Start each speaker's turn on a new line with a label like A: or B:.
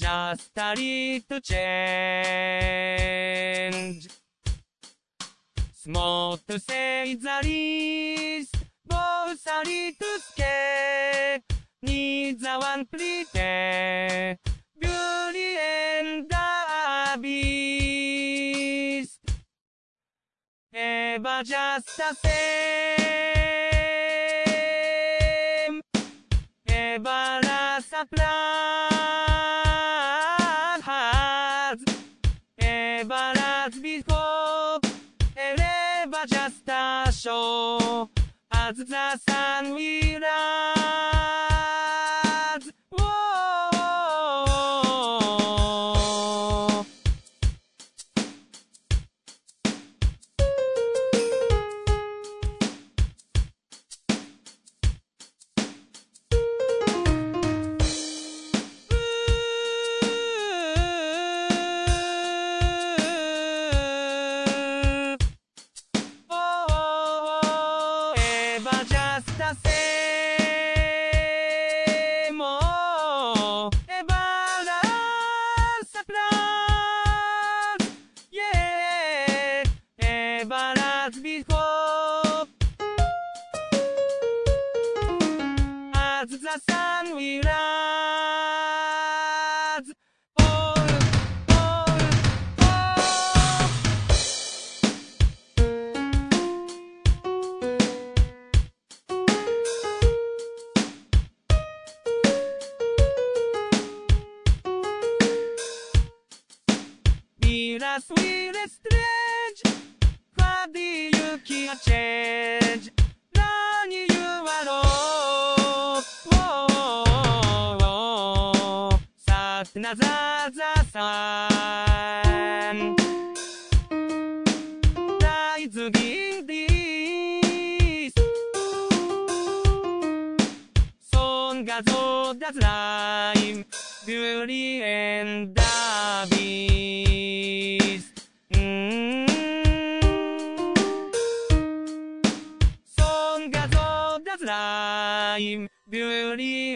A: Just a little change. Small to say the least. Both a little scared. Needs a one pretend. Beauty and the beast. Ever just the same. Ever as a plan has. Ever as before. Ever just a show. As the sun will rise. Whoa. Ever just the same. Oh, ever as a plan. Yeah, ever as before. As the sun will rise. Oh, oh, oh. Miras will strange. What do you can change? Run you alone. Whoa. Such another sun. Rising this. Song as old as rhyme. Beauty and the beast. Song as old as rhyme. Beauty